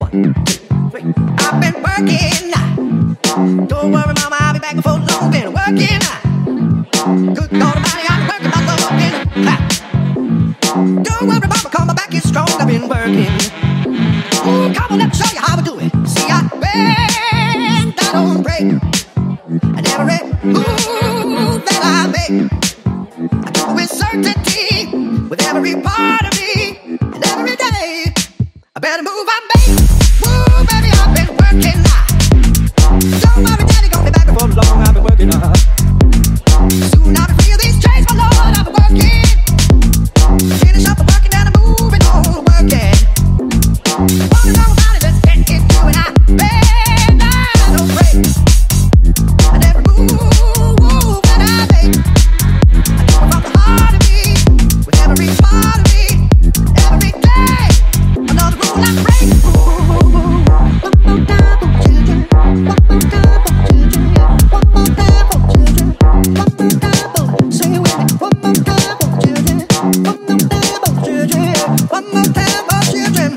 1, 2, 3. I've been working. Don't worry, mama, I'll be back before long. Been working. Good God Almighty, I've been working my love again. Don't worry, mama, 'cause my back is strong. I've been working. Ooh, come on, let me show you how we do it. See, I bend, I don't break. And every move that I make, I do it with certainty, with every part of me, and every day. I better move, I make. Woo, baby, I've been working. Don't worry, daddy, gonna be back before long. I've been working. Soon I'll be free of these chains, my lord. I've been working. Finish up the working and I'm moving on, working. Wanna know about it? Let's get into it. I bend, I don't break. And every move that I make, I do it from the heart of me, with every part of me, every day. Another rule I break. One more time for children. One more time for children. One more time for children. One more time for, say it with me. One more time for children. One more time for children. One more time for children.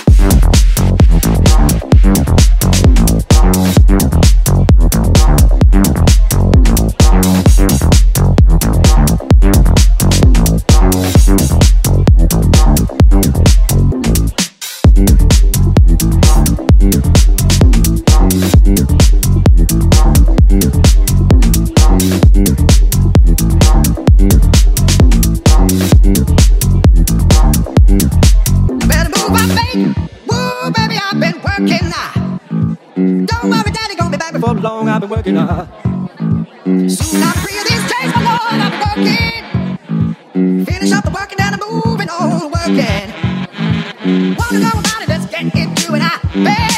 For long, I've been working. Soon I'm free of these chains, my lord. I've been working. Finish up the working and I'm moving on, working. Wanna know about it? Let's get into it. I